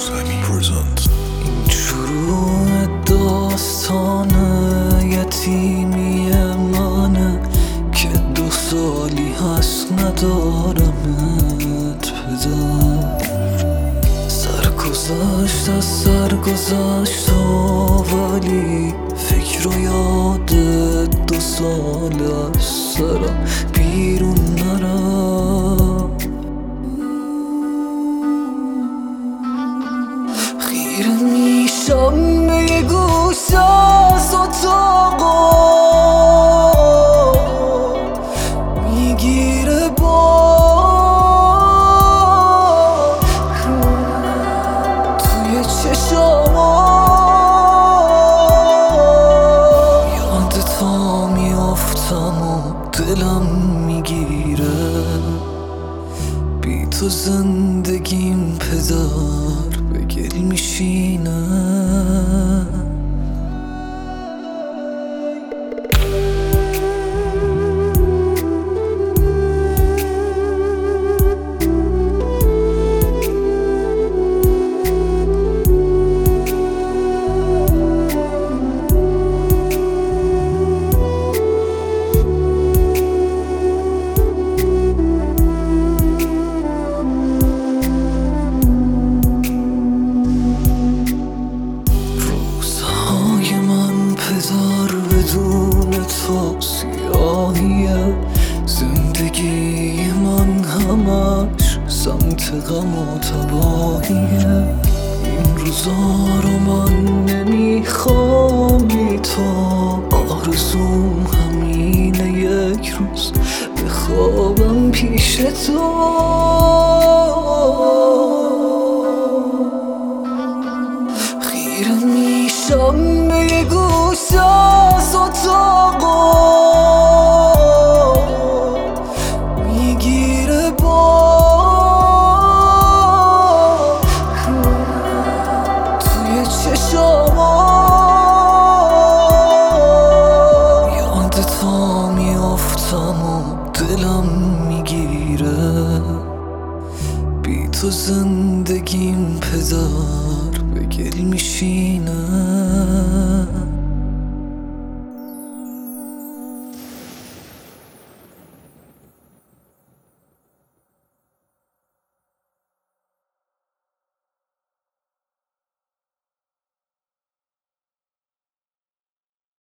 این شروع داستان یتیمی منه که 2 سالی هست ندارمت پدر. سرگذشت از سرگذشت ولی فکر و یاد 2 سال از سرم بیرون نرم. خیره میشم به یه گوشه از اتاقا، میگیره با توی چشاما، یادتا میافتم و دلم میگیره. بی تو زندگیم پدر به گل میشینه. پدر بدون تو سیاهیه، زندگی من همش سمت غم و تباهیه. این روزا رو من نمیخوام بی تو، آرزوم همینه یک روز بخوابم پیش تو. خیره میشم به یه گوشه از اتاقا، میگیره با توی چشاما، یادتا میافتم و دلم میگیره. بی تو زندگیم پدر به گل میشینه.